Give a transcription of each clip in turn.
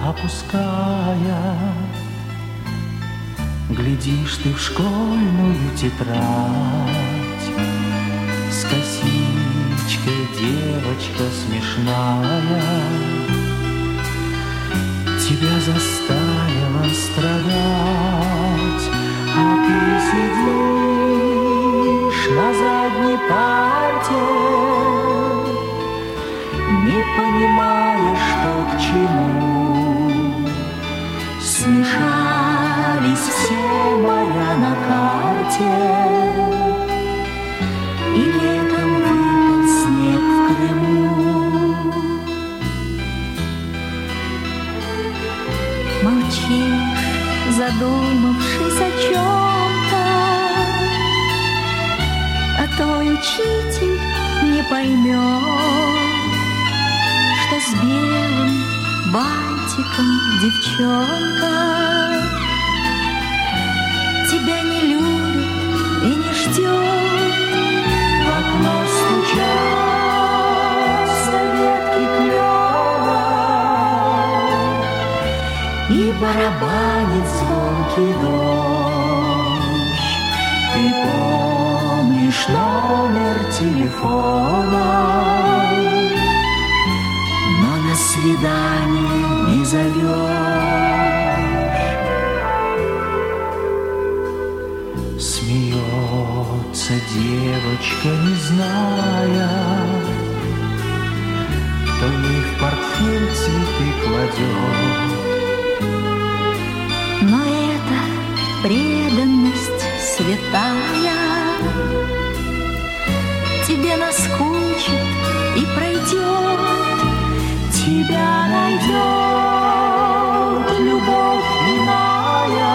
опуская, глядишь ты в школьную тетрадь. С косичкой девочка смешная тебя заставила страдать, а ты сидишь на задней парте, не понимаешь, что к чему. Смешались все моря на карте, и летом выпал снег в Крыму. Молчишь, задумавшись о чем-то, а твой учитель не поймет, что с белым бантиком девчонка тебя не любит и не ждет. В окно стучатся ветки клена, и барабанит звонкий дождь. Ты помнишь номер телефона, но на свидание не зовешь. Смеется девочка, не зная, кто ей в портфель цветы кладет. Но это преданность святая, тебе наскучит и пройдет. Тебя найдет любовь иная,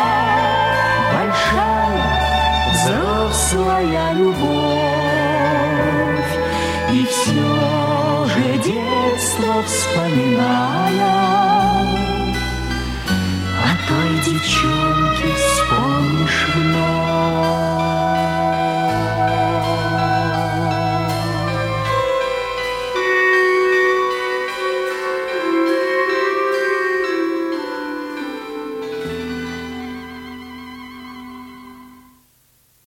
большая взрослая любовь. И все же детство вспоминая, о той девчонке вспомнишь вновь.